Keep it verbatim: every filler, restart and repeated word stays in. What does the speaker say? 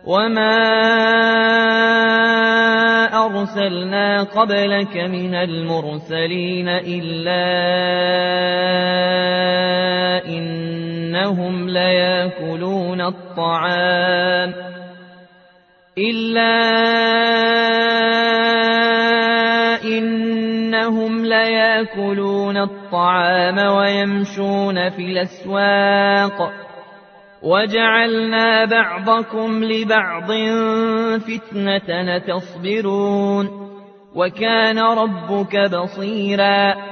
وما أرسلنا قبلك من المرسلين إلا إنهم ليأكلون الطعام إلا إنهم ليأكلون الطعام ويمشون في الأسواق وجعلنا بعضكم لبعض فتنة تصبرون وكان ربك بصيرا